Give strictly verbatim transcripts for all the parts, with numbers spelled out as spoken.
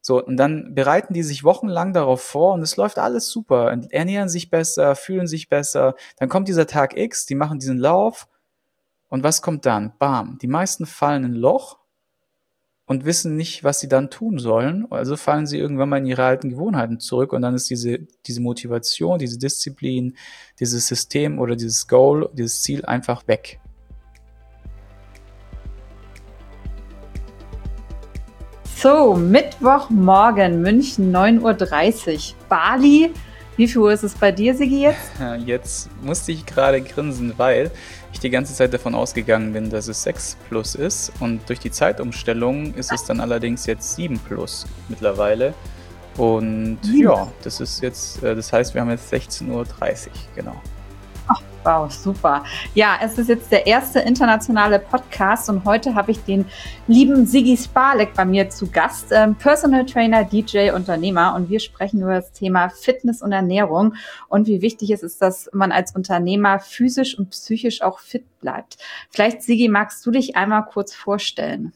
So, und dann bereiten die sich wochenlang darauf vor und es läuft alles super, ernähren sich besser, fühlen sich besser. Dann kommt dieser Tag X, die machen diesen Lauf und was kommt dann? Bam, die meisten fallen in ein Loch und wissen nicht, was sie dann tun sollen. Also fallen sie irgendwann mal in ihre alten Gewohnheiten zurück und dann ist diese, diese Motivation, diese Disziplin, dieses System oder dieses Goal, dieses Ziel einfach weg. So, Mittwochmorgen, München, neun Uhr dreißig. Bali, wie viel Uhr ist es bei dir, Sigi, jetzt? Jetzt musste ich gerade grinsen, weil ich die ganze Zeit davon ausgegangen bin, dass es sechs plus ist. Und durch die Zeitumstellung ist es dann allerdings jetzt sieben plus mittlerweile. Und ja, das ist jetzt, das heißt, wir haben jetzt sechzehn Uhr dreißig, genau. Ach, wow, super. Ja, es ist jetzt der erste internationale Podcast und heute habe ich den lieben Sigi Spalek bei mir zu Gast, ähm, Personal Trainer, D J, Unternehmer, und wir sprechen über das Thema Fitness und Ernährung und wie wichtig es ist, dass man als Unternehmer physisch und psychisch auch fit bleibt. Vielleicht, Sigi, magst du dich einmal kurz vorstellen?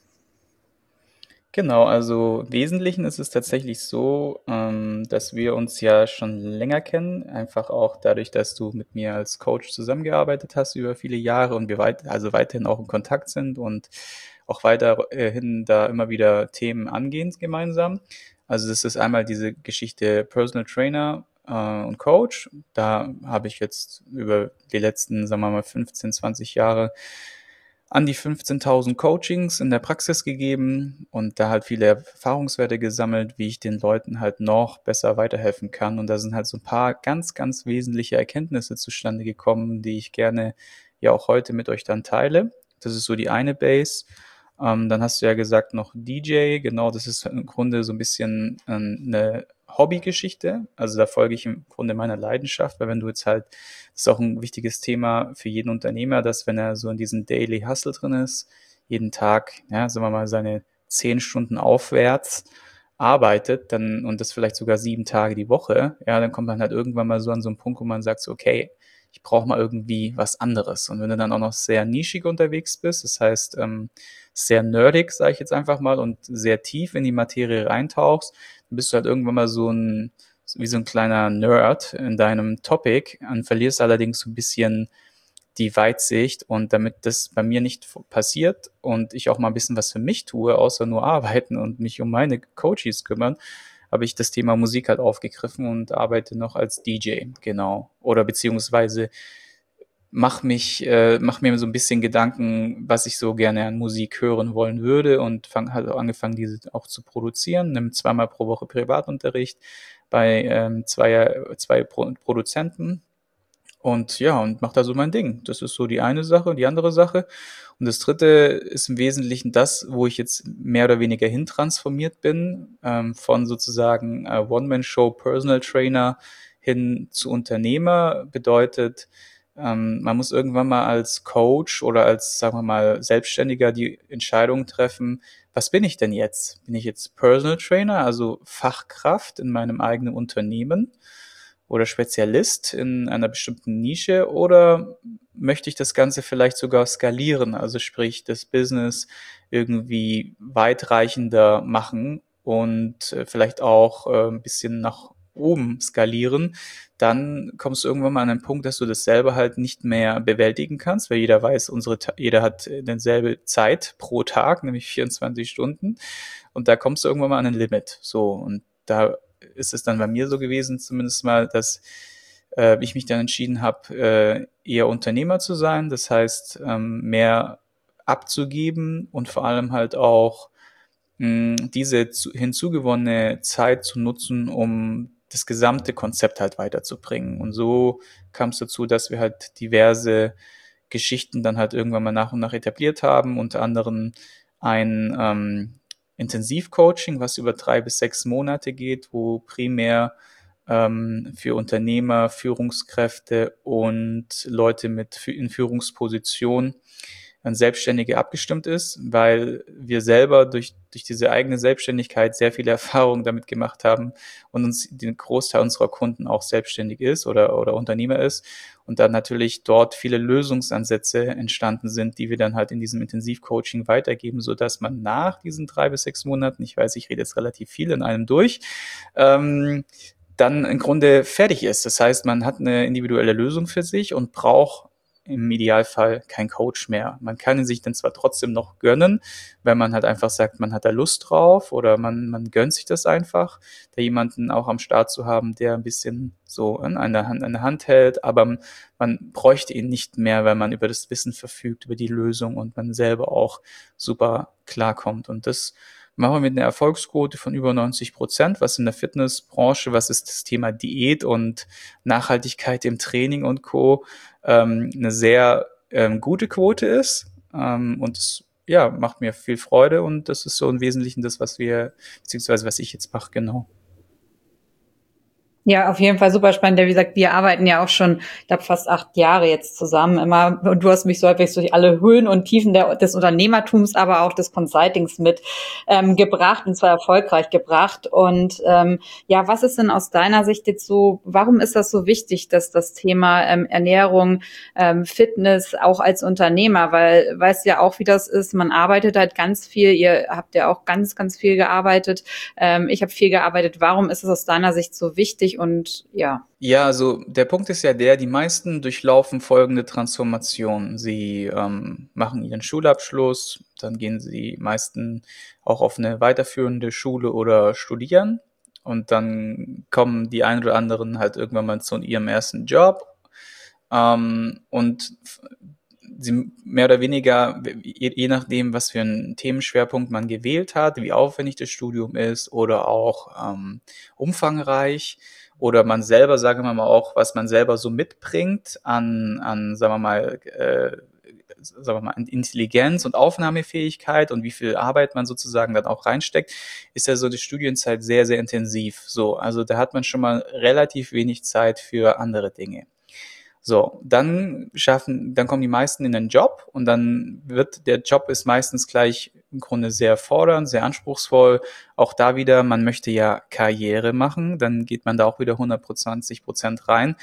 Genau, also im Wesentlichen ist es tatsächlich so, ähm, dass wir uns ja schon länger kennen, einfach auch dadurch, dass du mit mir als Coach zusammengearbeitet hast über viele Jahre und wir weit, also weiterhin auch in Kontakt sind und auch weiterhin da immer wieder Themen angehen gemeinsam. Also das ist einmal diese Geschichte Personal Trainer äh, und Coach. Da habe ich jetzt über die letzten, sagen wir mal, fünfzehn, zwanzig Jahre an die fünfzehntausend Coachings in der Praxis gegeben und da halt viele Erfahrungswerte gesammelt, wie ich den Leuten halt noch besser weiterhelfen kann. Und da sind halt so ein paar ganz, ganz wesentliche Erkenntnisse zustande gekommen, die ich gerne ja auch heute mit euch dann teile. Das ist so die eine Base. Ähm, dann hast du ja gesagt noch D J. Genau, das ist im Grunde so ein bisschen äh, eine Hobbygeschichte. Also da folge ich im Grunde meiner Leidenschaft, weil wenn du jetzt halt, das ist auch ein wichtiges Thema für jeden Unternehmer, dass wenn er so in diesem Daily Hustle drin ist, jeden Tag, ja, sagen wir mal, seine zehn Stunden aufwärts arbeitet, dann, und das vielleicht sogar sieben Tage die Woche, ja, dann kommt man halt irgendwann mal so an so einen Punkt, wo man sagt so, okay, ich brauche mal irgendwie was anderes. Und wenn du dann auch noch sehr nischig unterwegs bist, das heißt, ähm, sehr nerdig, sage ich jetzt einfach mal, und sehr tief in die Materie reintauchst, dann bist du halt irgendwann mal so ein, wie so ein kleiner Nerd in deinem Topic und verlierst allerdings so ein bisschen die Weitsicht. Und damit das bei mir nicht passiert und ich auch mal ein bisschen was für mich tue, außer nur arbeiten und mich um meine Coaches kümmern, habe ich das Thema Musik halt aufgegriffen und arbeite noch als D J, genau. Oder beziehungsweise mach mich, äh, mach mir so ein bisschen Gedanken, was ich so gerne an Musik hören wollen würde und fang, halt angefangen, diese auch zu produzieren, nimm zweimal pro Woche Privatunterricht bei ähm, zwei, zwei Pro Produzenten und ja, und mach da so mein Ding. Das ist so die eine Sache. Die andere Sache. Und das dritte ist im Wesentlichen das, wo ich jetzt mehr oder weniger hintransformiert bin, ähm, von sozusagen äh, One-Man-Show Personal Trainer hin zu Unternehmer. Bedeutet, ähm, man muss irgendwann mal als Coach oder als, sagen wir mal, Selbstständiger die Entscheidung treffen, was bin ich denn jetzt? Bin ich jetzt Personal Trainer, also Fachkraft in meinem eigenen Unternehmen? Oder Spezialist in einer bestimmten Nische oder möchte ich das Ganze vielleicht sogar skalieren, also sprich das Business irgendwie weitreichender machen und äh, vielleicht auch äh, ein bisschen nach oben skalieren, dann kommst du irgendwann mal an einen Punkt, dass du das selber halt nicht mehr bewältigen kannst, weil jeder weiß, unsere, jeder hat dieselbe Zeit pro Tag, nämlich vierundzwanzig Stunden und da kommst du irgendwann mal an ein Limit. So, und da ist es dann bei mir so gewesen, zumindest mal, dass äh, ich mich dann entschieden habe, äh, eher Unternehmer zu sein. Das heißt, ähm, mehr abzugeben und vor allem halt auch mh, diese zu, hinzugewonnene Zeit zu nutzen, um das gesamte Konzept halt weiterzubringen. Und so kam es dazu, dass wir halt diverse Geschichten dann halt irgendwann mal nach und nach etabliert haben, unter anderem ein ähm, Intensivcoaching, was über drei bis sechs Monate geht, wo primär ähm, für Unternehmer, Führungskräfte und Leute mit in Führungspositionen an Selbstständige abgestimmt ist, weil wir selber durch, durch diese eigene Selbstständigkeit sehr viele Erfahrungen damit gemacht haben und uns den Großteil unserer Kunden auch selbstständig ist oder, oder Unternehmer ist und dann natürlich dort viele Lösungsansätze entstanden sind, die wir dann halt in diesem Intensivcoaching weitergeben, so dass man nach diesen drei bis sechs Monaten, ich weiß, ich rede jetzt relativ viel in einem durch, ähm, dann im Grunde fertig ist. Das heißt, man hat eine individuelle Lösung für sich und braucht im Idealfall kein Coach mehr. Man kann ihn sich dann zwar trotzdem noch gönnen, wenn man halt einfach sagt, man hat da Lust drauf oder man, man gönnt sich das einfach, da jemanden auch am Start zu haben, der ein bisschen so an der Hand, an der Hand hält, aber man bräuchte ihn nicht mehr, weil man über das Wissen verfügt, über die Lösung und man selber auch super klarkommt. Und das machen wir mit einer Erfolgsquote von über neunzig Prozent, was in der Fitnessbranche, was ist das Thema Diät und Nachhaltigkeit im Training und Co. Ähm, eine sehr ähm, gute Quote ist. Ähm, und es ja, macht mir viel Freude und das ist so im Wesentlichen das, was wir, beziehungsweise was ich jetzt mache, genau. Ja, auf jeden Fall super spannend. Ja, wie gesagt, wir arbeiten ja auch schon, ich glaube, fast acht Jahre jetzt zusammen immer. Und du hast mich so häufig durch alle Höhen und Tiefen der, des Unternehmertums, aber auch des Consultings mit ähm, gebracht und zwar erfolgreich gebracht. Und ähm, ja, was ist denn aus deiner Sicht jetzt so, warum ist das so wichtig, dass das Thema ähm, Ernährung, ähm, Fitness auch als Unternehmer, weil weißt ja auch, wie das ist, man arbeitet halt ganz viel, ihr habt ja auch ganz, ganz viel gearbeitet. Ähm, ich habe viel gearbeitet. Warum ist es aus deiner Sicht so wichtig? Und ja. Ja, also der Punkt ist ja der, die meisten durchlaufen folgende Transformation. Sie ähm, machen ihren Schulabschluss, dann gehen sie meisten auch auf eine weiterführende Schule oder studieren und dann kommen die ein oder anderen halt irgendwann mal zu ihrem ersten Job ähm, und sie mehr oder weniger, je, je nachdem, was für einen Themenschwerpunkt man gewählt hat, wie aufwendig das Studium ist oder auch ähm, umfangreich, oder man selber, sagen wir mal auch, was man selber so mitbringt an, an sagen wir mal, äh, sagen wir mal, an Intelligenz und Aufnahmefähigkeit und wie viel Arbeit man sozusagen dann auch reinsteckt, ist ja so die Studienzeit sehr, sehr intensiv. So, also da hat man schon mal relativ wenig Zeit für andere Dinge. So, dann schaffen, dann kommen die meisten in den Job und dann wird, der Job ist meistens gleich im Grunde sehr fordernd, sehr anspruchsvoll. Auch da wieder, man möchte ja Karriere machen, dann geht man da auch wieder hundertzwanzig Prozent rein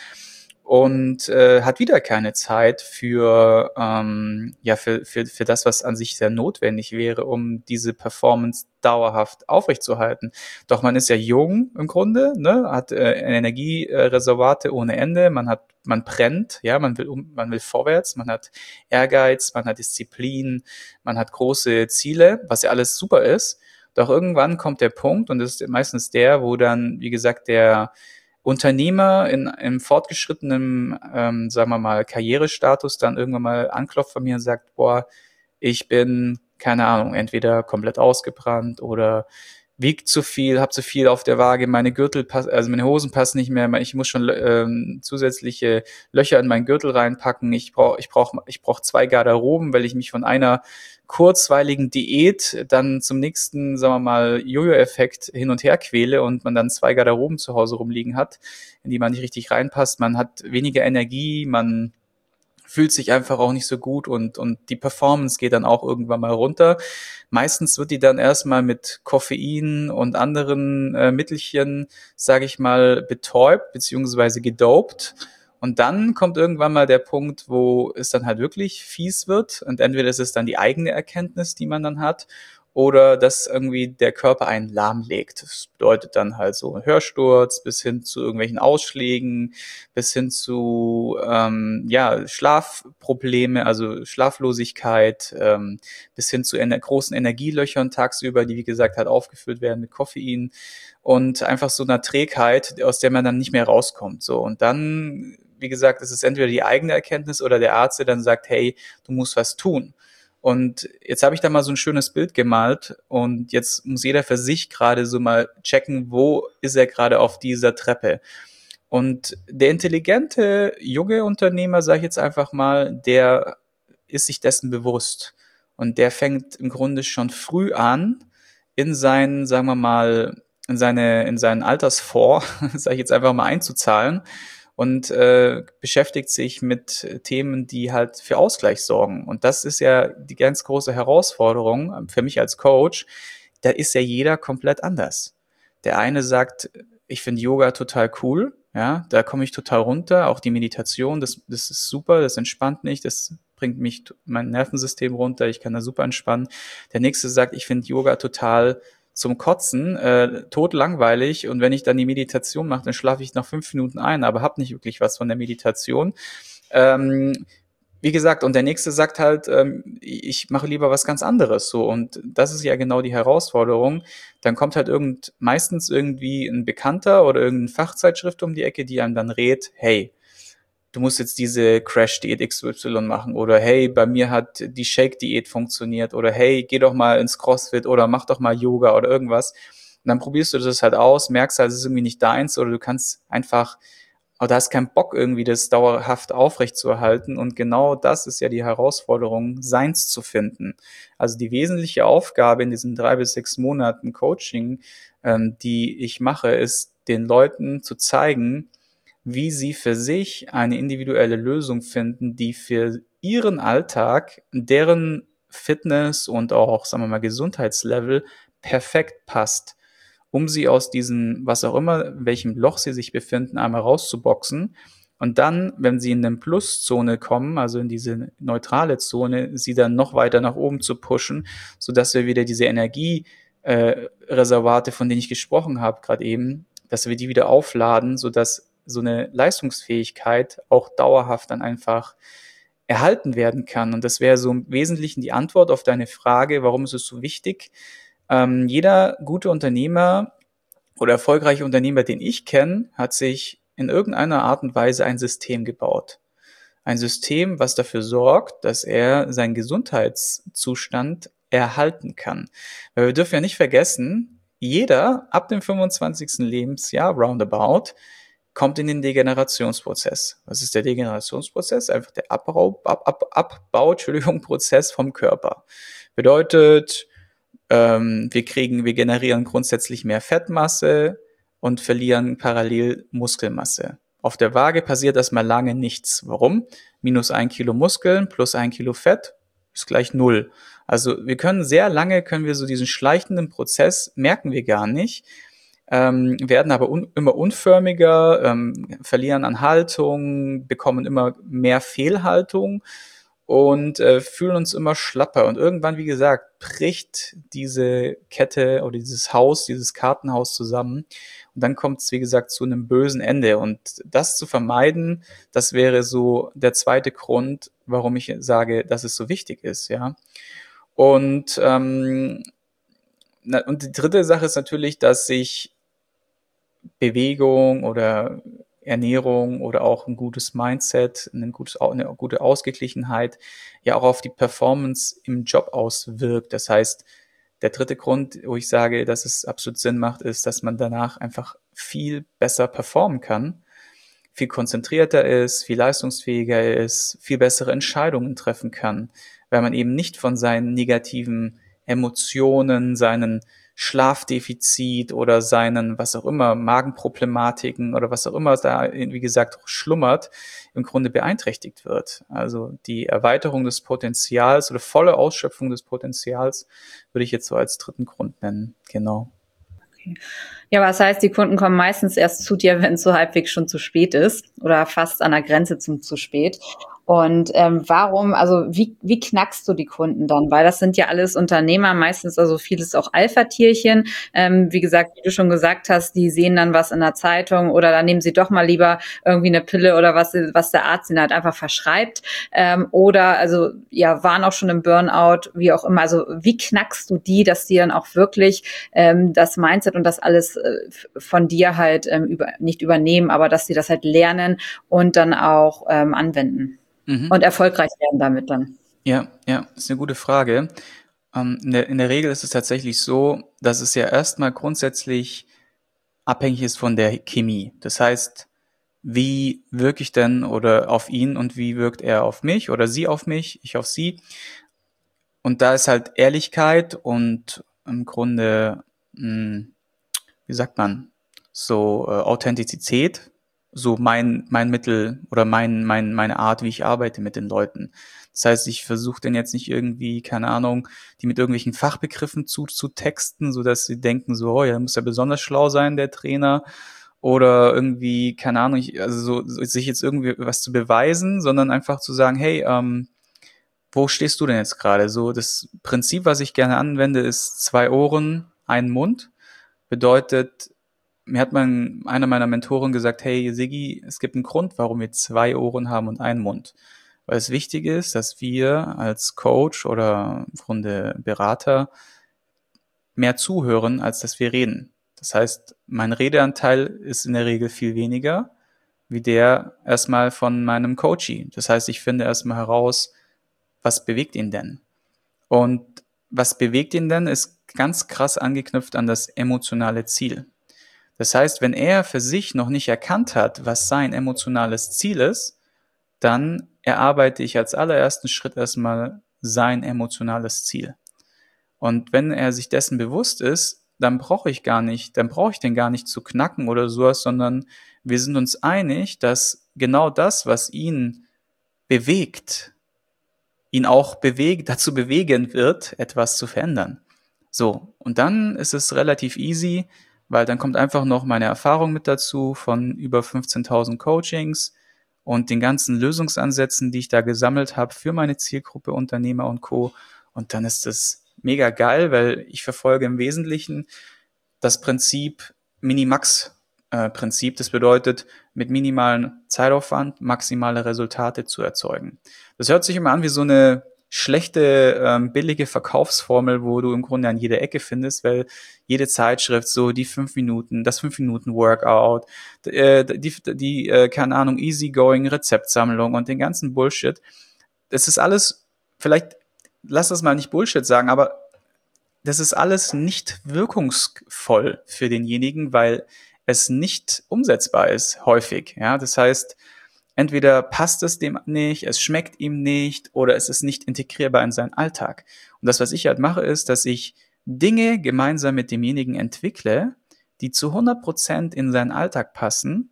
und äh, hat wieder keine Zeit für ähm, ja für, für für das, was an sich sehr notwendig wäre, um diese Performance dauerhaft aufrechtzuerhalten. Doch man ist ja jung im Grunde, ne, hat äh, Energiereservate ohne Ende, man hat man brennt, ja, man will um, man will vorwärts, man hat Ehrgeiz, man hat Disziplin, man hat große Ziele, was ja alles super ist. Doch irgendwann kommt der Punkt und das ist meistens der, wo dann, wie gesagt, der Unternehmer in einem fortgeschrittenen, ähm, sagen wir mal, Karrierestatus dann irgendwann mal anklopft von mir und sagt, boah, ich bin, keine Ahnung, entweder komplett ausgebrannt oder wiegt zu viel, habe zu viel auf der Waage, meine Gürtel passen, also meine Hosen passen nicht mehr, ich muss schon ähm, zusätzliche Löcher in meinen Gürtel reinpacken. Ich brauche ich brauch, ich brauch zwei Garderoben, weil ich mich von einer kurzweiligen Diät dann zum nächsten, sagen wir mal, Jojo-Effekt hin und her quäle und man dann zwei Garderoben zu Hause rumliegen hat, in die man nicht richtig reinpasst. Man hat weniger Energie, man fühlt sich einfach auch nicht so gut und, und die Performance geht dann auch irgendwann mal runter. Meistens wird die dann erstmal mit Koffein und anderen äh, Mittelchen, sage ich mal, betäubt beziehungsweise gedopt. Und dann kommt irgendwann mal der Punkt, wo es dann halt wirklich fies wird. Und entweder ist es dann die eigene Erkenntnis, die man dann hat, oder dass irgendwie der Körper einen lahmlegt. Das bedeutet dann halt so Hörsturz bis hin zu irgendwelchen Ausschlägen, bis hin zu ähm, ja Schlafprobleme, also Schlaflosigkeit, ähm, bis hin zu ener- großen Energielöchern tagsüber, die wie gesagt halt aufgefüllt werden mit Koffein und einfach so einer Trägheit, aus der man dann nicht mehr rauskommt. So und dann, wie gesagt, ist es entweder die eigene Erkenntnis oder der Arzt, der dann sagt, hey, du musst was tun. Und jetzt habe ich da mal so ein schönes Bild gemalt und jetzt muss jeder für sich gerade so mal checken, wo ist er gerade auf dieser Treppe. Und der intelligente junge Unternehmer, sage ich jetzt einfach mal, der ist sich dessen bewusst. Und der fängt im Grunde schon früh an, in seinen, sagen wir mal, in seine, in seinen Altersfonds, sage ich jetzt einfach mal, einzuzahlen und äh, beschäftigt sich mit Themen, die halt für Ausgleich sorgen. Und das ist ja die ganz große Herausforderung für mich als Coach. Da ist ja jeder komplett anders. Der eine sagt, ich finde Yoga total cool, ja, da komme ich total runter, auch die Meditation, das, das ist super, das entspannt mich, das bringt mich mein Nervensystem runter, ich kann da super entspannen. Der nächste sagt, ich finde Yoga total zum Kotzen, äh, totlangweilig, und wenn ich dann die Meditation mache, dann schlafe ich nach fünf Minuten ein, aber habe nicht wirklich was von der Meditation. Ähm, wie gesagt, und der nächste sagt halt, ähm, ich mache lieber was ganz anderes, so, und das ist ja genau die Herausforderung. Dann kommt halt irgend meistens irgendwie ein Bekannter oder irgendeine Fachzeitschrift um die Ecke, die einem dann rät, hey, du musst jetzt diese Crash-Diät X Y machen, oder hey, bei mir hat die Shake-Diät funktioniert, oder hey, geh doch mal ins CrossFit oder mach doch mal Yoga oder irgendwas. Und dann probierst du das halt aus, merkst halt, es ist irgendwie nicht deins, oder du kannst einfach, aber da hast keinen Bock, irgendwie das dauerhaft aufrechtzuerhalten. Und genau das ist ja die Herausforderung, seins zu finden. Also die wesentliche Aufgabe in diesen drei bis sechs Monaten Coaching, ähm, die ich mache, ist, den Leuten zu zeigen, wie sie für sich eine individuelle Lösung finden, die für ihren Alltag, deren Fitness und auch, sagen wir mal, Gesundheitslevel perfekt passt, um sie aus diesem, was auch immer, in welchem Loch sie sich befinden, einmal rauszuboxen. Und dann, wenn sie in eine Pluszone kommen, also in diese neutrale Zone, sie dann noch weiter nach oben zu pushen, sodass wir wieder diese Energiereservate, äh, von denen ich gesprochen habe gerade eben, dass wir die wieder aufladen, sodass so eine Leistungsfähigkeit auch dauerhaft dann einfach erhalten werden kann. Und das wäre so im Wesentlichen die Antwort auf deine Frage, warum ist es so wichtig? Ähm, jeder gute Unternehmer oder erfolgreiche Unternehmer, den ich kenne, hat sich in irgendeiner Art und Weise ein System gebaut. Ein System, was dafür sorgt, dass er seinen Gesundheitszustand erhalten kann. Weil wir dürfen ja nicht vergessen, jeder ab dem fünfundzwanzigsten Lebensjahr roundabout kommt in den Degenerationsprozess. Was ist der Degenerationsprozess? Einfach der Abbau, Ab, Ab, Abbau, Entschuldigung, Prozess vom Körper. Bedeutet, ähm, wir kriegen, wir generieren grundsätzlich mehr Fettmasse und verlieren parallel Muskelmasse. Auf der Waage passiert erstmal lange nichts. Warum? Minus ein Kilo Muskeln plus ein Kilo Fett ist gleich null. Also wir können sehr lange, können wir so diesen schleichenden Prozess, merken wir gar nicht, ähm, werden aber un immer unförmiger, ähm, verlieren an Haltung, bekommen immer mehr Fehlhaltung und äh, fühlen uns immer schlapper. Und irgendwann, wie gesagt, bricht diese Kette oder dieses Haus, dieses Kartenhaus zusammen. Und dann kommt es, wie gesagt, zu einem bösen Ende. Und das zu vermeiden, das wäre so der zweite Grund, warum ich sage, dass es so wichtig ist, ja. Und, ähm, na, und die dritte Sache ist natürlich, dass sich Bewegung oder Ernährung oder auch ein gutes Mindset, ein gutes, eine gute Ausgeglichenheit ja auch auf die Performance im Job auswirkt. Das heißt, der dritte Grund, wo ich sage, dass es absolut Sinn macht, ist, dass man danach einfach viel besser performen kann, viel konzentrierter ist, viel leistungsfähiger ist, viel bessere Entscheidungen treffen kann, weil man eben nicht von seinen negativen Emotionen, seinen Schlafdefizit oder seinen, was auch immer, Magenproblematiken oder was auch immer da, wie gesagt, schlummert, im Grunde beeinträchtigt wird. Also die Erweiterung des Potenzials oder volle Ausschöpfung des Potenzials würde ich jetzt so als dritten Grund nennen. Genau. Okay. Ja, was heißt, die Kunden kommen meistens erst zu dir, wenn es so halbwegs schon zu spät ist oder fast an der Grenze zum zu spät. Und ähm, warum, also wie, wie knackst du die Kunden dann? Weil das sind ja alles Unternehmer, meistens also vieles auch Alpha-Tierchen. Ähm, wie gesagt, wie du schon gesagt hast, die sehen dann was in der Zeitung oder dann nehmen sie doch mal lieber irgendwie eine Pille oder was, was der Arzt ihnen halt einfach verschreibt. Ähm, oder also ja, waren auch schon im Burnout, wie auch immer. Also wie knackst du die, dass die dann auch wirklich ähm, das Mindset und das alles äh, von dir halt ähm, über, nicht übernehmen, aber dass sie das halt lernen und dann auch ähm, anwenden? Mhm. Und erfolgreich werden damit dann. Ja, ja, ist eine gute Frage. Ähm, in der, in der Regel ist es tatsächlich so, dass es ja erstmal grundsätzlich abhängig ist von der Chemie. Das heißt, wie wirke ich denn oder auf ihn und wie wirkt er auf mich oder sie auf mich, ich auf sie. Und da ist halt Ehrlichkeit und im Grunde, mh, wie sagt man, so äh, Authentizität so mein, mein Mittel oder mein, mein, meine Art, wie ich arbeite mit den Leuten. Das heißt, ich versuche denn jetzt nicht irgendwie, keine Ahnung, die mit irgendwelchen Fachbegriffen zu, zu texten, so dass sie denken so, oh ja, muss ja besonders schlau sein, der Trainer. Oder irgendwie, keine Ahnung, ich, also so, so, sich jetzt irgendwie was zu beweisen, sondern einfach zu sagen, hey, ähm, wo stehst du denn jetzt gerade? So, das Prinzip, was ich gerne anwende, ist zwei Ohren, ein Mund. Bedeutet, mir hat mein, einer meiner Mentoren gesagt, hey Siggi, es gibt einen Grund, warum wir zwei Ohren haben und einen Mund. Weil es wichtig ist, dass wir als Coach oder im Grunde Berater mehr zuhören, als dass wir reden. Das heißt, mein Redeanteil ist in der Regel viel weniger, wie der erstmal von meinem Coachee. Das heißt, ich finde erstmal heraus, was bewegt ihn denn? Und was bewegt ihn denn, ist ganz krass angeknüpft an das emotionale Ziel. Das heißt, wenn er für sich noch nicht erkannt hat, was sein emotionales Ziel ist, dann erarbeite ich als allerersten Schritt erstmal sein emotionales Ziel. Und wenn er sich dessen bewusst ist, dann brauche ich gar nicht, dann brauche ich den gar nicht zu knacken oder sowas, sondern wir sind uns einig, dass genau das, was ihn bewegt, ihn auch bewegt, dazu bewegen wird, etwas zu verändern. So, und dann ist es relativ easy, weil dann kommt einfach noch meine Erfahrung mit dazu von über fünfzehntausend Coachings und den ganzen Lösungsansätzen, die ich da gesammelt habe für meine Zielgruppe Unternehmer und Co. Und dann ist es mega geil, weil ich verfolge im Wesentlichen das Prinzip Minimax-Prinzip. Das bedeutet, mit minimalen Zeitaufwand maximale Resultate zu erzeugen. Das hört sich immer an wie so eine schlechte, ähm, billige Verkaufsformel, wo du im Grunde an jeder Ecke findest, weil jede Zeitschrift so die fünf Minuten, das fünf Minuten Workout, äh, die, die äh, keine Ahnung, easygoing Rezeptsammlung und den ganzen Bullshit. Das ist alles, vielleicht, lass das mal nicht Bullshit sagen, aber das ist alles nicht wirkungsvoll für denjenigen, weil es nicht umsetzbar ist, häufig. Ja, das heißt, entweder passt es dem nicht, es schmeckt ihm nicht oder es ist nicht integrierbar in seinen Alltag. Und das, was ich halt mache, ist, dass ich Dinge gemeinsam mit demjenigen entwickle, die zu hundert Prozent in seinen Alltag passen,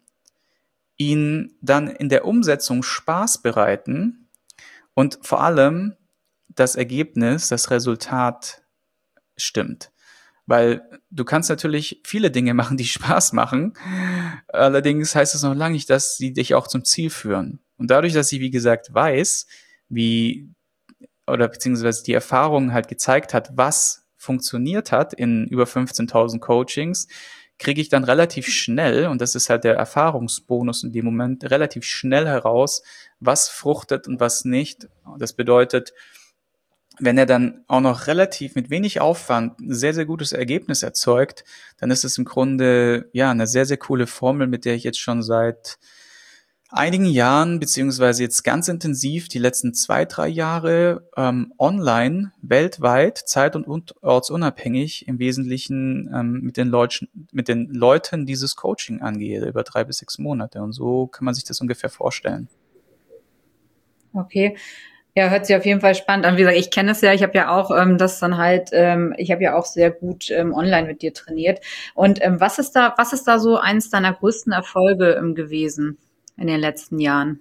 ihn dann in der Umsetzung Spaß bereiten und vor allem das Ergebnis, das Resultat stimmt. Weil du kannst natürlich viele Dinge machen, die Spaß machen. Allerdings heißt es noch lange nicht, dass sie dich auch zum Ziel führen. Und dadurch, dass ich, wie gesagt, weiß, wie, oder beziehungsweise die Erfahrung halt gezeigt hat, was funktioniert hat in über fünfzehntausend Coachings, kriege ich dann relativ schnell, und das ist halt der Erfahrungsbonus in dem Moment, relativ schnell heraus, was fruchtet und was nicht. Das bedeutet, wenn er dann auch noch relativ mit wenig Aufwand ein sehr, sehr gutes Ergebnis erzeugt, dann ist es im Grunde ja eine sehr, sehr coole Formel, mit der ich jetzt schon seit einigen Jahren, beziehungsweise jetzt ganz intensiv die letzten zwei, drei Jahre ähm, online, weltweit, zeit- und ortsunabhängig im Wesentlichen ähm, mit den Leuten, mit den Leuten dieses Coaching angehe, über drei bis sechs Monate. Und so kann man sich das ungefähr vorstellen. Okay. Ja, hört sich auf jeden Fall spannend an. Wie gesagt, ich kenne es ja, ich habe ja auch ähm, das dann halt, ähm, ich habe ja auch sehr gut ähm, online mit dir trainiert. Und ähm, was ist da, was ist da so eins deiner größten Erfolge ähm, gewesen in den letzten Jahren?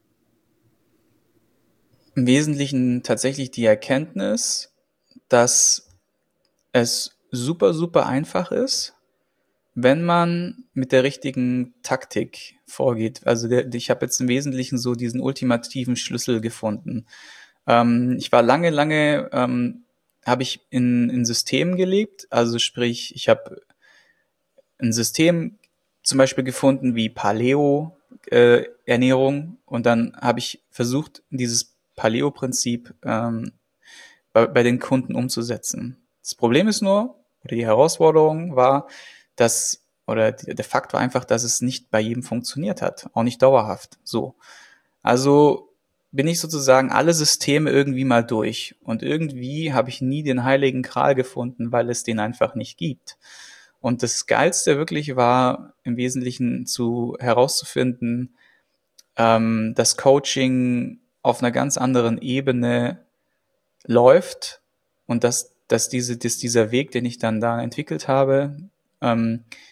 Im Wesentlichen tatsächlich die Erkenntnis, dass es super, super einfach ist, wenn man mit der richtigen Taktik vorgeht. Also der, ich habe jetzt im Wesentlichen so diesen ultimativen Schlüssel gefunden. Ähm, ich war lange, lange, ähm, habe ich in, in Systemen gelebt. Also sprich, ich habe ein System zum Beispiel gefunden wie Paleo äh, Ernährung und dann habe ich versucht, dieses Paleo-Prinzip ähm, bei, bei den Kunden umzusetzen. Das Problem ist nur, oder die Herausforderung war, dass, oder der Fakt war einfach, dass es nicht bei jedem funktioniert hat, auch nicht dauerhaft. So. Also bin ich sozusagen alle Systeme irgendwie mal durch. Und irgendwie habe ich nie den heiligen Gral gefunden, weil es den einfach nicht gibt. Und das Geilste wirklich war im Wesentlichen zu herauszufinden, ähm, dass Coaching auf einer ganz anderen Ebene läuft und dass, dass, diese, dass dieser Weg, den ich dann da entwickelt habe, ähm,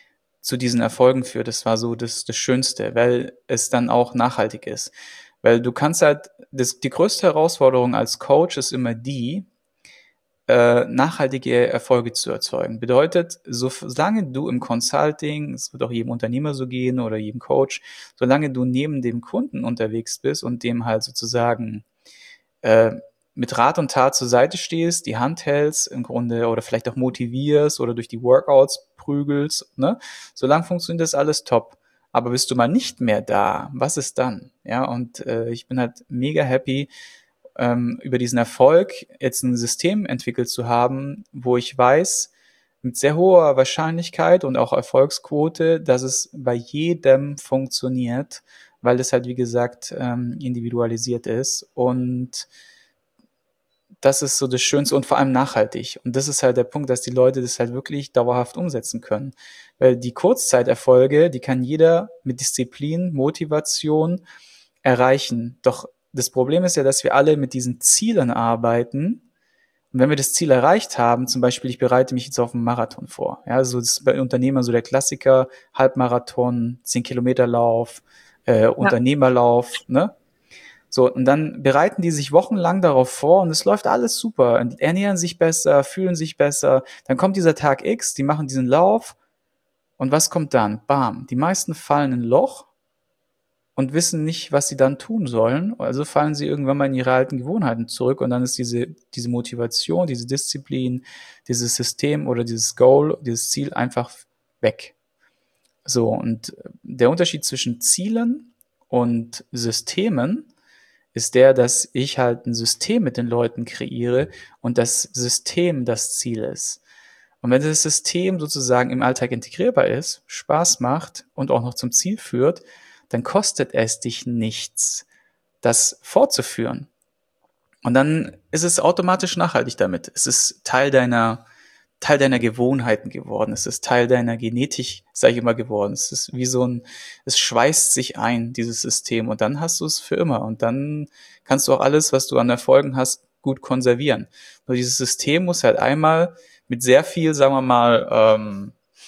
zu diesen Erfolgen führt, das war so das, das Schönste, weil es dann auch nachhaltig ist. Weil du kannst halt, das, die größte Herausforderung als Coach ist immer die, äh, nachhaltige Erfolge zu erzeugen. Bedeutet, so, solange du im Consulting, es wird auch jedem Unternehmer so gehen oder jedem Coach, solange du neben dem Kunden unterwegs bist und dem halt sozusagen äh, mit Rat und Tat zur Seite stehst, die Hand hältst im Grunde oder vielleicht auch motivierst oder durch die Workouts prügelst, ne? Solange funktioniert das alles top. Aber bist du mal nicht mehr da, was ist dann? Ja, und äh, ich bin halt mega happy, ähm, über diesen Erfolg jetzt ein System entwickelt zu haben, wo ich weiß, mit sehr hoher Wahrscheinlichkeit und auch Erfolgsquote, dass es bei jedem funktioniert, weil es halt, wie gesagt, ähm, individualisiert ist. Und das ist so das Schönste und vor allem nachhaltig. Und das ist halt der Punkt, dass die Leute das halt wirklich dauerhaft umsetzen können. Weil die Kurzzeiterfolge, die kann jeder mit Disziplin, Motivation erreichen. Doch das Problem ist ja, dass wir alle mit diesen Zielen arbeiten. Und wenn wir das Ziel erreicht haben, zum Beispiel, ich bereite mich jetzt auf einen Marathon vor. Ja, so das ist bei Unternehmern so der Klassiker, Halbmarathon, zehn Kilometer Lauf, äh, Ja. Unternehmerlauf, ne? So, und dann bereiten die sich wochenlang darauf vor und es läuft alles super. Und ernähren sich besser, fühlen sich besser. Dann kommt dieser Tag X, die machen diesen Lauf und was kommt dann? Bam. Die meisten fallen in ein Loch und wissen nicht, was sie dann tun sollen. Also fallen sie irgendwann mal in ihre alten Gewohnheiten zurück und dann ist diese, diese Motivation, diese Disziplin, dieses System oder dieses Goal, dieses Ziel einfach weg. So, und der Unterschied zwischen Zielen und Systemen ist der, dass ich halt ein System mit den Leuten kreiere und das System das Ziel ist. Und wenn das System sozusagen im Alltag integrierbar ist, Spaß macht und auch noch zum Ziel führt, dann kostet es dich nichts, das fortzuführen. Und dann ist es automatisch nachhaltig damit. Es ist Teil deiner, Teil deiner Gewohnheiten geworden. Es ist Teil deiner Genetik, sage ich immer, geworden. Es ist wie so ein, es schweißt sich ein, dieses System. Und dann hast du es für immer. Und dann kannst du auch alles, was du an Erfolgen hast, gut konservieren. Nur dieses System muss halt einmal mit sehr viel, sagen wir mal, ähm,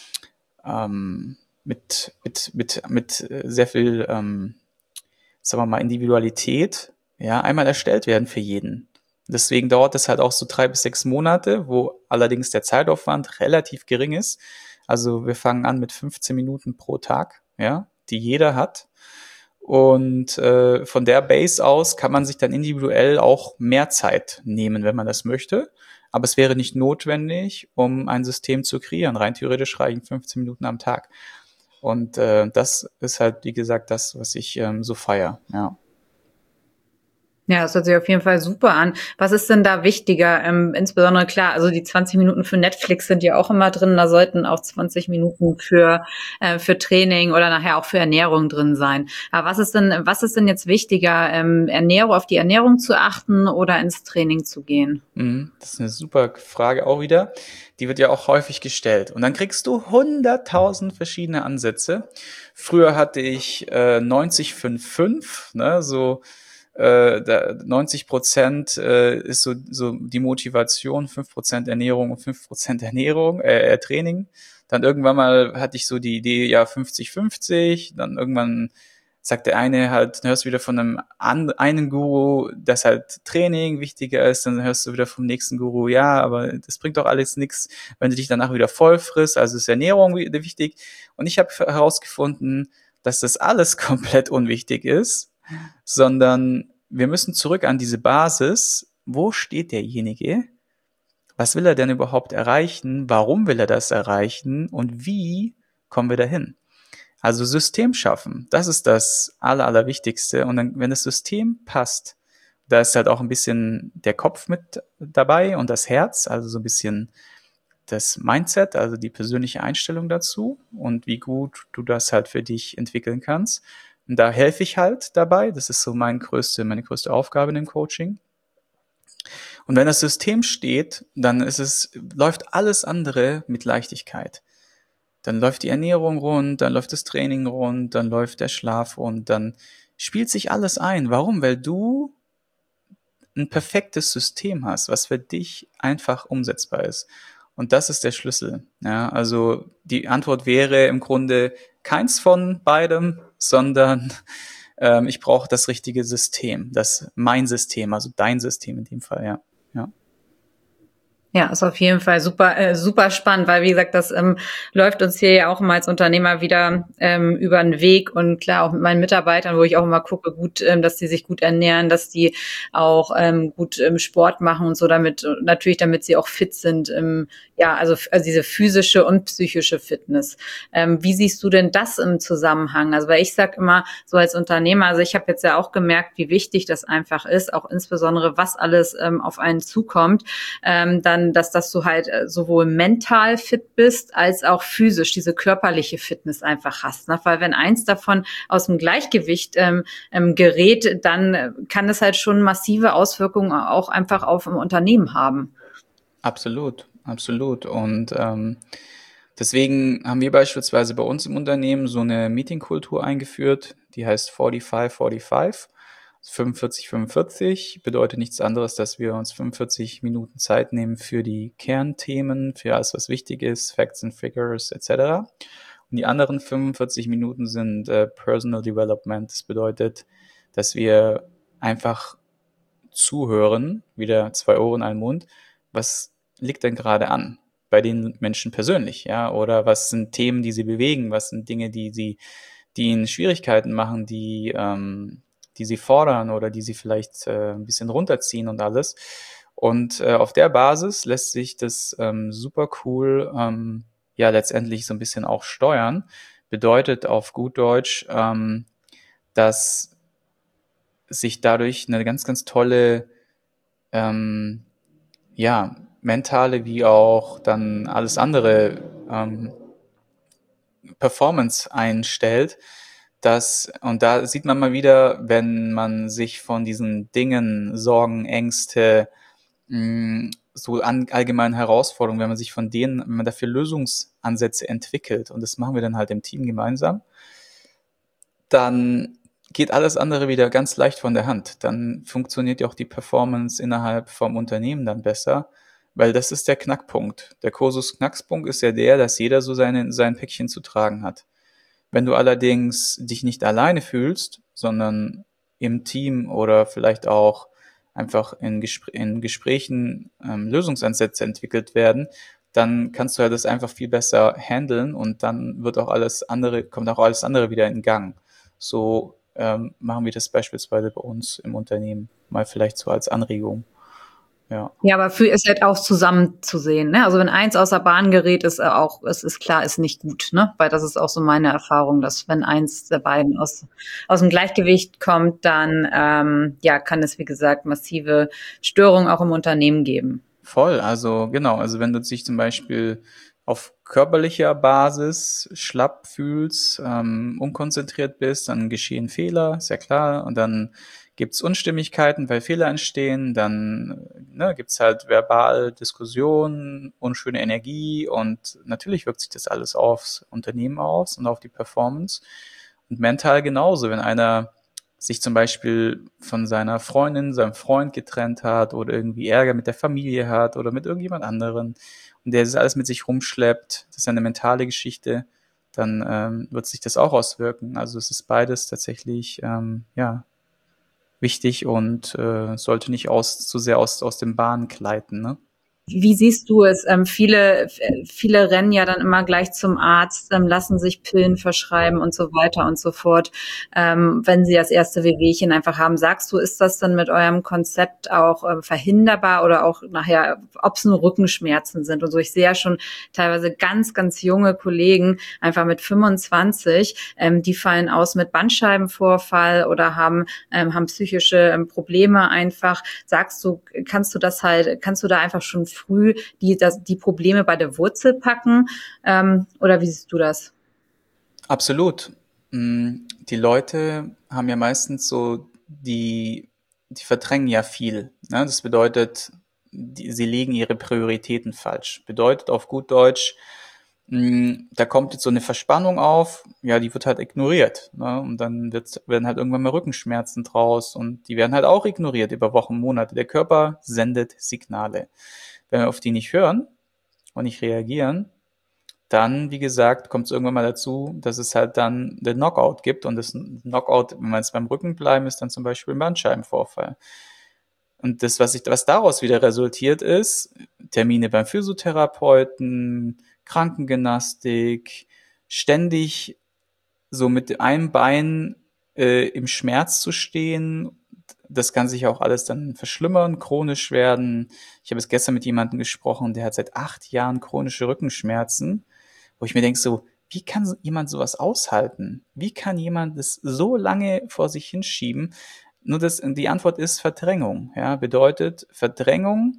ähm, mit, mit, mit, mit sehr viel, ähm, sagen wir mal, Individualität, ja, einmal erstellt werden für jeden. Deswegen dauert es halt auch so drei bis sechs Monate, wo allerdings der Zeitaufwand relativ gering ist. Also wir fangen an mit fünfzehn Minuten pro Tag, ja, die jeder hat. Und äh, von der Base aus kann man sich dann individuell auch mehr Zeit nehmen, wenn man das möchte. Aber es wäre nicht notwendig, um ein System zu kreieren. Rein theoretisch reichen fünfzehn Minuten am Tag. Und äh, das ist halt, wie gesagt, das, was ich ähm, so feier, ja. Ja, das hört sich auf jeden Fall super an. Was ist denn da wichtiger? Ähm, insbesondere klar, also die zwanzig Minuten für Netflix sind ja auch immer drin. Da sollten auch zwanzig Minuten für äh, für Training oder nachher auch für Ernährung drin sein. Aber was ist denn was ist denn jetzt wichtiger, ähm, Ernährung auf die Ernährung zu achten oder ins Training zu gehen? Mhm, das ist eine super Frage auch wieder. Die wird ja auch häufig gestellt. Und dann kriegst du hunderttausend verschiedene Ansätze. Früher hatte ich äh, neunzig fünf fünf, ne, so äh, da, neunzig Prozent äh, ist so, so die Motivation, fünf Prozent Ernährung und fünf Prozent Ernährung, äh, äh, Training. Dann irgendwann mal hatte ich so die Idee, ja, fünfzig fünfzig. Dann irgendwann sagt der eine halt, dann hörst du wieder von einem an, einen Guru, dass halt Training wichtiger ist, dann hörst du wieder vom nächsten Guru, ja, aber das bringt doch alles nichts, wenn du dich danach wieder voll frisst, also ist Ernährung wichtig. Und ich habe herausgefunden, dass das alles komplett unwichtig ist, sondern wir müssen zurück an diese Basis. Wo steht derjenige? Was will er denn überhaupt erreichen? Warum will er das erreichen? Und wie kommen wir dahin? Also System schaffen, das ist das Aller, Allerwichtigste. Und dann, wenn das System passt, da ist halt auch ein bisschen der Kopf mit dabei und das Herz, also so ein bisschen das Mindset, also die persönliche Einstellung dazu und wie gut du das halt für dich entwickeln kannst. Und da helfe ich halt dabei. Das ist so mein größte, meine größte Aufgabe in dem Coaching. Und wenn das System steht, dann ist es, läuft alles andere mit Leichtigkeit. Dann läuft die Ernährung rund, dann läuft das Training rund, dann läuft der Schlaf rund, dann spielt sich alles ein. Warum? Weil du ein perfektes System hast, was für dich einfach umsetzbar ist. Und das ist der Schlüssel. Ja, also die Antwort wäre im Grunde keins von beidem, sondern ähm, ich brauche das richtige System, das mein System, also dein System in dem Fall, ja. Ja. Ja, ist auf jeden Fall super, äh, super spannend, weil wie gesagt, das ähm, läuft uns hier ja auch immer als Unternehmer wieder ähm, über den Weg und klar auch mit meinen Mitarbeitern, wo ich auch immer gucke, gut, ähm, dass die sich gut ernähren, dass die auch ähm, gut ähm, Sport machen und so, damit natürlich, damit sie auch fit sind. Ähm, ja, also, also diese physische und psychische Fitness. Ähm, wie siehst du denn das im Zusammenhang? Also weil ich sag immer so als Unternehmer, also ich habe jetzt ja auch gemerkt, wie wichtig das einfach ist, auch insbesondere was alles ähm, auf einen zukommt. Ähm, dann, dass, dass du halt äh, sowohl mental fit bist, als auch physisch diese körperliche Fitness einfach hast. Ne? Weil wenn eins davon aus dem Gleichgewicht ähm, ähm, gerät, dann äh, kann es halt schon massive Auswirkungen auch einfach auf ein Unternehmen haben. Absolut, absolut. Und ähm, deswegen haben wir beispielsweise bei uns im Unternehmen so eine Meetingkultur eingeführt, die heißt fünfundvierzig fünfundvierzig. fünfundvierzig fünfundvierzig bedeutet nichts anderes, dass wir uns fünfundvierzig Minuten Zeit nehmen für die Kernthemen, für alles, was wichtig ist, Facts and Figures et cetera. Und die anderen fünfundvierzig Minuten sind äh, Personal Development. Das bedeutet, dass wir einfach zuhören, wieder zwei Ohren, ein Mund. Was liegt denn gerade an bei den Menschen persönlich, ja? Oder was sind Themen, die sie bewegen? Was sind Dinge, die sie, die ihnen Schwierigkeiten machen, die, ähm, die sie fordern oder die sie vielleicht äh, ein bisschen runterziehen und alles. Und äh, auf der Basis lässt sich das ähm, super cool, ähm, ja, letztendlich so ein bisschen auch steuern. Bedeutet auf gut Deutsch, ähm, dass sich dadurch eine ganz, ganz tolle ähm, ja, mentale wie auch dann alles andere ähm, Performance einstellt. Das, und da sieht man mal wieder, wenn man sich von diesen Dingen, Sorgen, Ängste, mh, so an, allgemeinen Herausforderungen, wenn man sich von denen, wenn man dafür Lösungsansätze entwickelt, und das machen wir dann halt im Team gemeinsam, dann geht alles andere wieder ganz leicht von der Hand. Dann funktioniert ja auch die Performance innerhalb vom Unternehmen dann besser, weil das ist der Knackpunkt. Der Kursus Knackpunkt ist ja der, dass jeder so seine, sein Päckchen zu tragen hat. Wenn du allerdings dich nicht alleine fühlst, sondern im Team oder vielleicht auch einfach in, Gespr in Gesprächen ähm, Lösungsansätze entwickelt werden, dann kannst du ja das einfach viel besser handeln und dann wird auch alles andere, kommt auch alles andere wieder in Gang. So ähm, machen wir das beispielsweise bei uns im Unternehmen. Mal vielleicht so als Anregung. Ja. Ja, aber für ist halt auch zusammenzusehen, ne? Also wenn eins außer Bahn gerät, ist äh, auch, es ist klar, ist nicht gut, ne? Weil das ist auch so meine Erfahrung, dass wenn eins der beiden aus, aus dem Gleichgewicht kommt, dann, ähm, ja, kann es, wie gesagt, massive Störungen auch im Unternehmen geben. Voll, also genau, also wenn du dich zum Beispiel auf körperlicher Basis schlapp fühlst, ähm, unkonzentriert bist, dann geschehen Fehler, ist ja klar, und dann gibt's Unstimmigkeiten, weil Fehler entstehen, dann ne, gibt's halt verbal Diskussionen, unschöne Energie und natürlich wirkt sich das alles aufs Unternehmen aus und auf die Performance und mental genauso, wenn einer sich zum Beispiel von seiner Freundin, seinem Freund getrennt hat oder irgendwie Ärger mit der Familie hat oder mit irgendjemand anderen und der das alles mit sich rumschleppt, das ist ja eine mentale Geschichte, dann ähm, wird sich das auch auswirken. Also es ist beides tatsächlich ähm, ja wichtig und äh, sollte nicht aus zu sehr aus aus dem Bahn gleiten, ne? Wie siehst du es? Ähm, viele, viele rennen ja dann immer gleich zum Arzt, ähm, lassen sich Pillen verschreiben und so weiter und so fort, ähm, wenn sie das erste Wehwehchen einfach haben. Sagst du, ist das dann mit eurem Konzept auch äh, verhinderbar oder auch nachher, ob es nur Rückenschmerzen sind und so? Ich sehe ja schon teilweise ganz, ganz junge Kollegen, einfach mit fünfundzwanzig, ähm, die fallen aus mit Bandscheibenvorfall oder haben, ähm, haben psychische ähm, Probleme einfach. Sagst du, kannst du das halt, kannst du da einfach schon früh die, das, die Probleme bei der Wurzel packen? Ähm, oder wie siehst du das? Absolut. Mm, Die Leute haben ja meistens so die, die verdrängen ja viel. Ne? Das bedeutet, die, sie legen ihre Prioritäten falsch. Bedeutet auf gut Deutsch, mh, da kommt jetzt so eine Verspannung auf, ja, die wird halt ignoriert. Ne? Und dann wird's, werden halt irgendwann mal Rückenschmerzen draus und die werden halt auch ignoriert über Wochen, Monate. Der Körper sendet Signale. Wenn wir auf die nicht hören und nicht reagieren, dann, wie gesagt, kommt es irgendwann mal dazu, dass es halt dann den Knockout gibt. Und das Knockout, wenn wir jetzt beim Rücken bleiben, ist dann zum Beispiel ein Bandscheibenvorfall. Und das, was, ich, was daraus wieder resultiert ist, Termine beim Physiotherapeuten, Krankengymnastik, ständig so mit einem Bein äh, im Schmerz zu stehen. Das kann sich auch alles dann verschlimmern, chronisch werden. Ich habe jetzt gestern mit jemandem gesprochen, der hat seit acht Jahren chronische Rückenschmerzen, wo ich mir denke so, wie kann jemand sowas aushalten? Wie kann jemand das so lange vor sich hinschieben? Nur das, die Antwort ist Verdrängung. Ja, bedeutet Verdrängung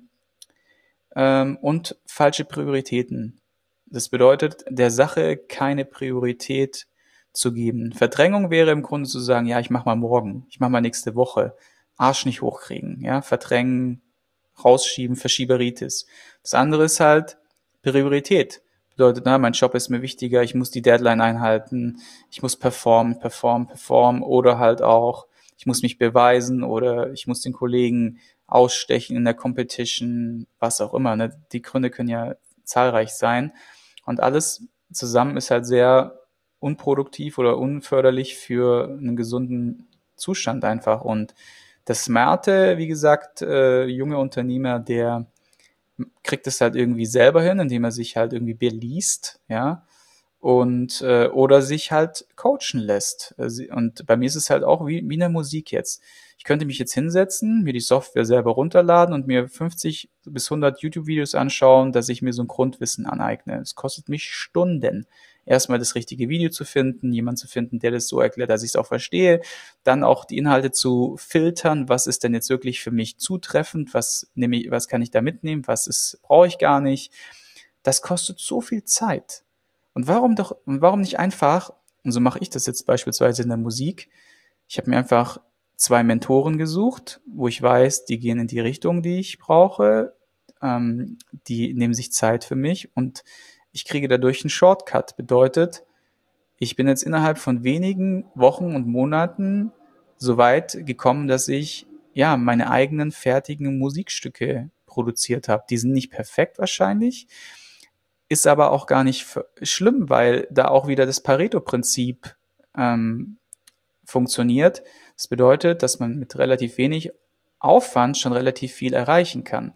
ähm, und falsche Prioritäten. Das bedeutet, der Sache keine Priorität zu geben. Verdrängung wäre im Grunde zu sagen, ja, ich mach mal morgen, ich mach mal nächste Woche, Arsch nicht hochkriegen, ja, verdrängen, rausschieben, Verschieberitis. Das andere ist halt Priorität. Bedeutet, na, mein Job ist mir wichtiger, ich muss die Deadline einhalten, ich muss performen, performen, performen oder halt auch, ich muss mich beweisen oder ich muss den Kollegen ausstechen in der Competition, was auch immer. Ne? Die Gründe können ja zahlreich sein. Und alles zusammen ist halt sehr unproduktiv oder unförderlich für einen gesunden Zustand einfach. Und der smarte, wie gesagt, äh, junge Unternehmer, der kriegt es halt irgendwie selber hin, indem er sich halt irgendwie beliest, ja, und äh, oder sich halt coachen lässt. Und bei mir ist es halt auch wie, wie in der Musik jetzt. Ich könnte mich jetzt hinsetzen, mir die Software selber runterladen und mir fünfzig bis hundert YouTube-Videos anschauen, dass ich mir so ein Grundwissen aneigne. Es kostet mich Stunden, erstmal das richtige Video zu finden, jemanden zu finden, der das so erklärt, dass ich es auch verstehe, dann auch die Inhalte zu filtern, was ist denn jetzt wirklich für mich zutreffend, was nehme ich, was kann ich da mitnehmen, was ist, brauche ich gar nicht. Das kostet so viel Zeit. Und warum doch, warum nicht einfach, und so mache ich das jetzt beispielsweise in der Musik, ich habe mir einfach zwei Mentoren gesucht, wo ich weiß, die gehen in die Richtung, die ich brauche, ähm, die nehmen sich Zeit für mich und ich kriege dadurch einen Shortcut. Bedeutet, ich bin jetzt innerhalb von wenigen Wochen und Monaten so weit gekommen, dass ich ja meine eigenen fertigen Musikstücke produziert habe. Die sind nicht perfekt wahrscheinlich, ist aber auch gar nicht schlimm, weil da auch wieder das Pareto-Prinzip ähm, funktioniert. Das bedeutet, dass man mit relativ wenig Aufwand schon relativ viel erreichen kann.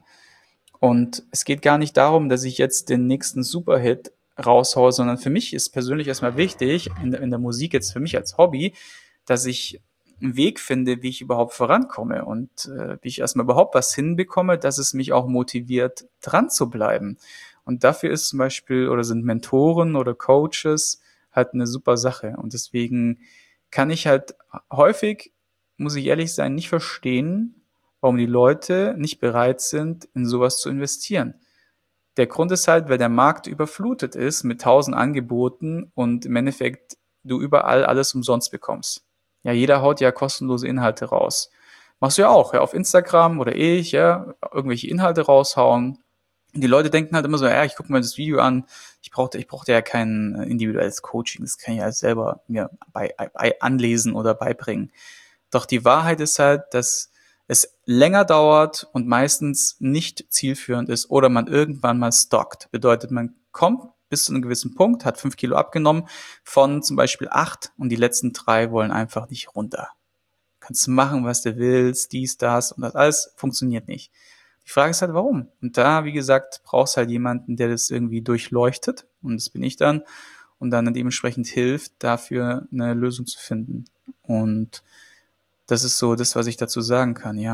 Und es geht gar nicht darum, dass ich jetzt den nächsten Superhit raushaue, sondern für mich ist persönlich erstmal wichtig, in, in der Musik jetzt für mich als Hobby, dass ich einen Weg finde, wie ich überhaupt vorankomme und äh, wie ich erstmal überhaupt was hinbekomme, dass es mich auch motiviert, dran zu bleiben. Und dafür ist zum Beispiel oder sind Mentoren oder Coaches halt eine super Sache. Und deswegen kann ich halt häufig, muss ich ehrlich sein, nicht verstehen, warum die Leute nicht bereit sind, in sowas zu investieren. Der Grund ist halt, weil der Markt überflutet ist mit tausend Angeboten und im Endeffekt du überall alles umsonst bekommst. Ja, jeder haut ja kostenlose Inhalte raus. Machst du ja auch, ja, auf Instagram oder ich, ja, irgendwelche Inhalte raushauen. Und die Leute denken halt immer so, ja, ich gucke mir das Video an, ich brauchte, ich brauchte ja kein individuelles Coaching, das kann ich ja selber mir bei, bei anlesen oder beibringen. Doch die Wahrheit ist halt, dass es länger dauert und meistens nicht zielführend ist oder man irgendwann mal stockt. Bedeutet, man kommt bis zu einem gewissen Punkt, hat fünf Kilo abgenommen von zum Beispiel acht und die letzten drei wollen einfach nicht runter. Kannst du machen, was du willst, dies, das und das alles funktioniert nicht. Die Frage ist halt, warum? Und da, wie gesagt, brauchst halt jemanden, der das irgendwie durchleuchtet und das bin ich dann und dann dementsprechend hilft, dafür eine Lösung zu finden. Und das ist so das, was ich dazu sagen kann, ja.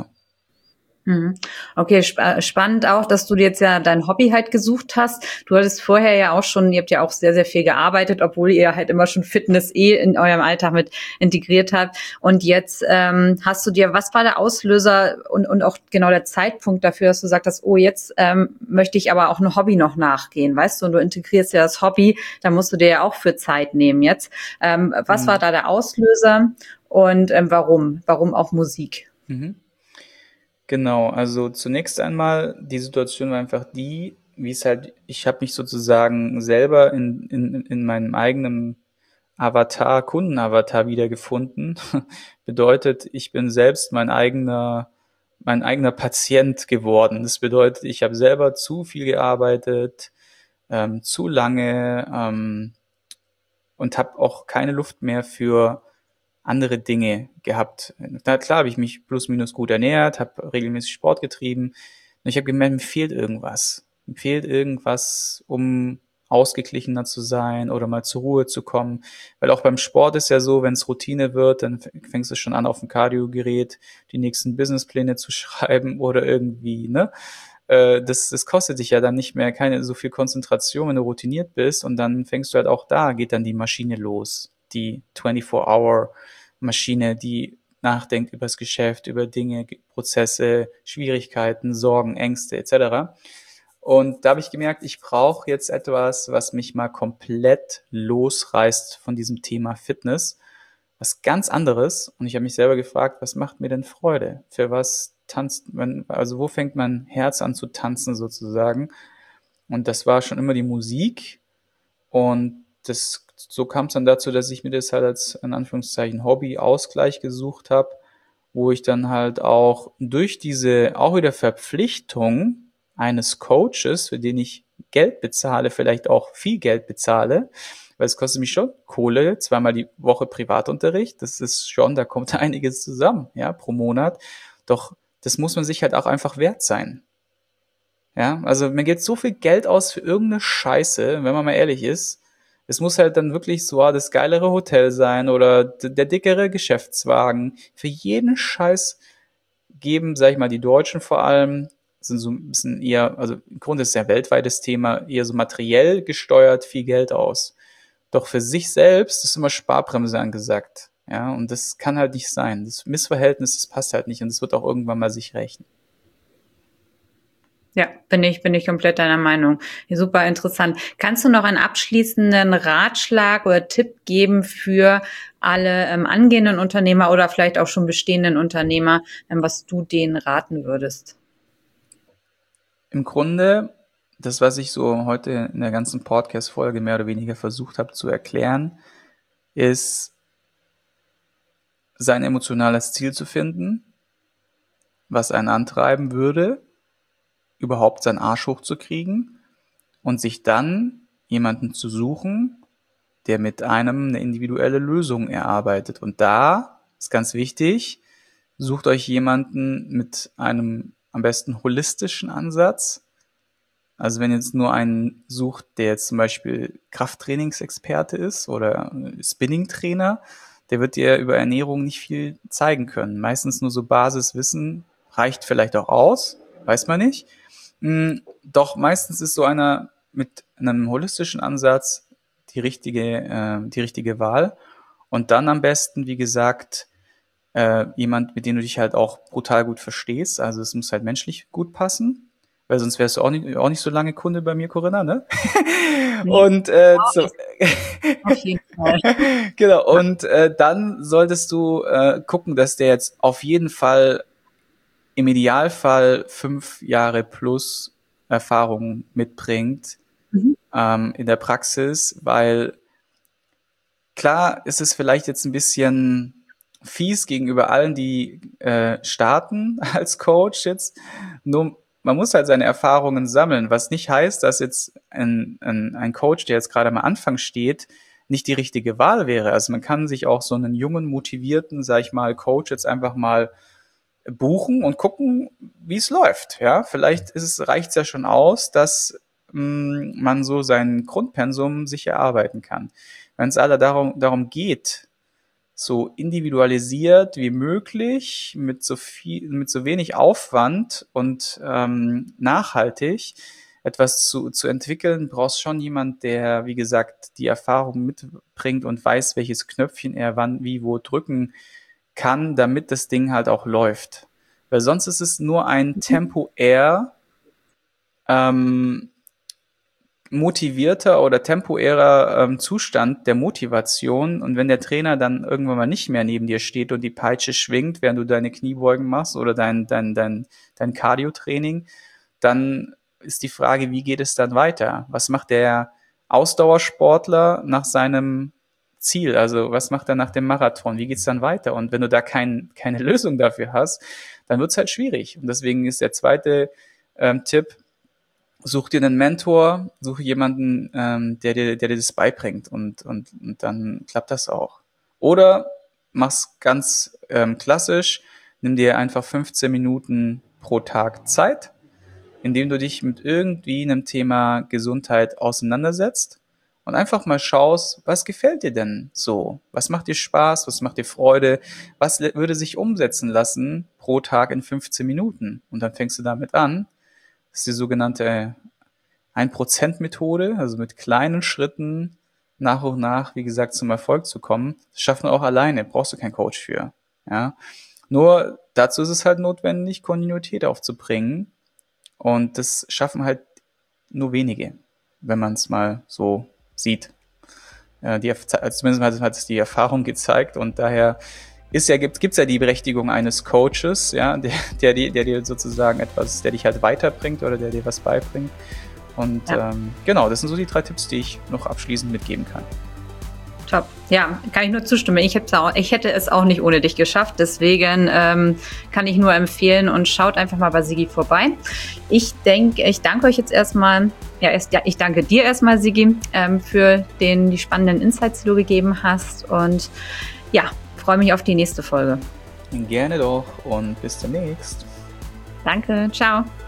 Okay, sp- spannend auch, dass du dir jetzt ja dein Hobby halt gesucht hast. Du hattest vorher ja auch schon, ihr habt ja auch sehr, sehr viel gearbeitet, obwohl ihr halt immer schon Fitness eh in eurem Alltag mit integriert habt. Und jetzt ähm, hast du dir, was war der Auslöser und, und auch genau der Zeitpunkt dafür, dass du sagst, dass, oh, jetzt ähm, möchte ich aber auch ein Hobby noch nachgehen, weißt du, und du integrierst ja das Hobby, da musst du dir ja auch für Zeit nehmen jetzt. Ähm, was mhm. war da der Auslöser und ähm, warum? Warum auch Musik? Mhm. Genau, also zunächst einmal, die Situation war einfach die, wie es halt, ich habe mich sozusagen selber in, in, in meinem eigenen Avatar, Kundenavatar wiedergefunden. Bedeutet, ich bin selbst mein eigener, mein eigener Patient geworden. Das bedeutet, ich habe selber zu viel gearbeitet, ähm, zu lange ähm, und habe auch keine Luft mehr für andere Dinge gehabt. Na klar habe ich mich plus minus gut ernährt, habe regelmäßig Sport getrieben. Und ich habe gemerkt, mir fehlt irgendwas. Mir fehlt irgendwas, um ausgeglichener zu sein oder mal zur Ruhe zu kommen. Weil auch beim Sport ist ja so, wenn es Routine wird, dann fängst du schon an, auf dem Cardio-Gerät die nächsten Businesspläne zu schreiben oder irgendwie, ne? Äh, das, das kostet dich ja dann nicht mehr keine so viel Konzentration, wenn du routiniert bist und dann fängst du halt auch da, geht dann die Maschine los. Die vierundzwanzig-Hour-Maschine, die nachdenkt über das Geschäft, über Dinge, Prozesse, Schwierigkeiten, Sorgen, Ängste et cetera. Und da habe ich gemerkt, ich brauche jetzt etwas, was mich mal komplett losreißt von diesem Thema Fitness. Was ganz anderes. Und ich habe mich selber gefragt, was macht mir denn Freude? Für was tanzt man, also wo fängt mein Herz an zu tanzen sozusagen? Und das war schon immer die Musik. Und das, so kam es dann dazu, dass ich mir das halt als, in Anführungszeichen, Hobby-Ausgleich gesucht habe, wo ich dann halt auch durch diese, auch wieder Verpflichtung eines Coaches, für den ich Geld bezahle, vielleicht auch viel Geld bezahle, weil es kostet mich schon Kohle, zweimal die Woche Privatunterricht, das ist schon, da kommt einiges zusammen, ja, pro Monat. Doch das muss man sich halt auch einfach wert sein. Ja, also man gibt so viel Geld aus für irgendeine Scheiße, wenn man mal ehrlich ist. Es muss halt dann wirklich so ah, das geilere Hotel sein oder d- der dickere Geschäftswagen. Für jeden Scheiß geben, sag ich mal, die Deutschen vor allem, sind so ein bisschen eher, also im Grunde ist es ja weltweites Thema, eher so materiell gesteuert viel Geld aus. Doch für sich selbst ist immer Sparbremse angesagt. Ja, und das kann halt nicht sein. Das Missverhältnis, das passt halt nicht und es wird auch irgendwann mal sich rächen. Ja, bin ich, bin ich komplett deiner Meinung. Super interessant. Kannst du noch einen abschließenden Ratschlag oder Tipp geben für alle ähm, angehenden Unternehmer oder vielleicht auch schon bestehenden Unternehmer, ähm, was du denen raten würdest? Im Grunde, das, was ich so heute in der ganzen Podcast-Folge mehr oder weniger versucht habe zu erklären, ist, sein emotionales Ziel zu finden, was einen antreiben würde, überhaupt seinen Arsch hochzukriegen und sich dann jemanden zu suchen, der mit einem eine individuelle Lösung erarbeitet. Und da ist ganz wichtig, sucht euch jemanden mit einem am besten holistischen Ansatz. Also wenn ihr jetzt nur einen sucht, der jetzt zum Beispiel Krafttrainingsexperte ist oder Spinning-Trainer, der wird dir über Ernährung nicht viel zeigen können. Meistens nur so Basiswissen reicht vielleicht auch aus, weiß man nicht. Doch meistens ist so einer mit einem holistischen Ansatz die richtige, äh, die richtige Wahl. Und dann am besten, wie gesagt, äh, jemand, mit dem du dich halt auch brutal gut verstehst. Also es muss halt menschlich gut passen, weil sonst wärst du auch nicht, auch nicht so lange Kunde bei mir, Corinna, ne? Nee, Und äh, so, auf jeden Fall. genau. Und äh, dann solltest du äh, gucken, dass der jetzt auf jeden Fall im Idealfall fünf Jahre plus Erfahrung mitbringt Mhm. ähm, in der Praxis, weil klar ist es vielleicht jetzt ein bisschen fies gegenüber allen, die äh, starten als Coach jetzt. Nur man muss halt seine Erfahrungen sammeln, was nicht heißt, dass jetzt ein, ein, ein Coach, der jetzt gerade am Anfang steht, nicht die richtige Wahl wäre. Also man kann sich auch so einen jungen, motivierten, sag ich mal, Coach jetzt einfach mal buchen und gucken, wie es läuft. Ja, vielleicht ist es, reicht es ja schon aus, dass mh, man so sein Grundpensum sich erarbeiten kann. Wenn es alle darum, darum geht, so individualisiert wie möglich, mit so viel, mit so wenig Aufwand und ähm, nachhaltig etwas zu, zu entwickeln, brauchst schon jemand, der, wie gesagt, die Erfahrung mitbringt und weiß, welches Knöpfchen er wann, wie, wo drücken kann, damit das Ding halt auch läuft. Weil sonst ist es nur ein temporär ähm, motivierter oder temporärer ähm, Zustand der Motivation. Und wenn der Trainer dann irgendwann mal nicht mehr neben dir steht und die Peitsche schwingt, während du deine Kniebeugen machst oder dein, dein, dein, dein Cardio-Training, dann ist die Frage, wie geht es dann weiter? Was macht der Ausdauersportler nach seinem Ziel? Also was macht er nach dem Marathon? Wie geht's dann weiter? Und wenn du da kein, keine Lösung dafür hast, dann wird's halt schwierig. Und deswegen ist der zweite ähm, Tipp, such dir einen Mentor, suche jemanden, ähm, der dir, der dir das beibringt und, und, und dann klappt das auch. Oder mach's ganz ähm, klassisch, nimm dir einfach fünfzehn Minuten pro Tag Zeit, indem du dich mit irgendwie einem Thema Gesundheit auseinandersetzt und einfach mal schaust, was gefällt dir denn so? Was macht dir Spaß? Was macht dir Freude? Was würde sich umsetzen lassen pro Tag in fünfzehn Minuten? Und dann fängst du damit an. Das ist die sogenannte ein-Prozent-Methode, also mit kleinen Schritten nach und nach, wie gesagt, zum Erfolg zu kommen. Das schaffen wir auch alleine, brauchst du keinen Coach für. Ja? Nur dazu ist es halt notwendig, Kontinuität aufzubringen. Und das schaffen halt nur wenige, wenn man es mal so sieht. Äh, die, also zumindest hat es die Erfahrung gezeigt und daher ist ja, gibt es ja die Berechtigung eines Coaches, ja, der, der, der, der dir sozusagen etwas, der dich halt weiterbringt oder der dir was beibringt. Und ja. ähm, genau, das sind so die drei Tipps, die ich noch abschließend mitgeben kann. Top. Ja, kann ich nur zustimmen. Ich, auch, ich hätte es auch nicht ohne dich geschafft. Deswegen ähm, kann ich nur empfehlen und schaut einfach mal bei Sigi vorbei. Ich denke, ich danke euch jetzt erstmal. Ja, erst, ja ich danke dir erstmal, Sigi, ähm, für den, die spannenden Insights, die du gegeben hast. Und ja, freue mich auf die nächste Folge. Gerne doch und bis demnächst. Danke. Ciao.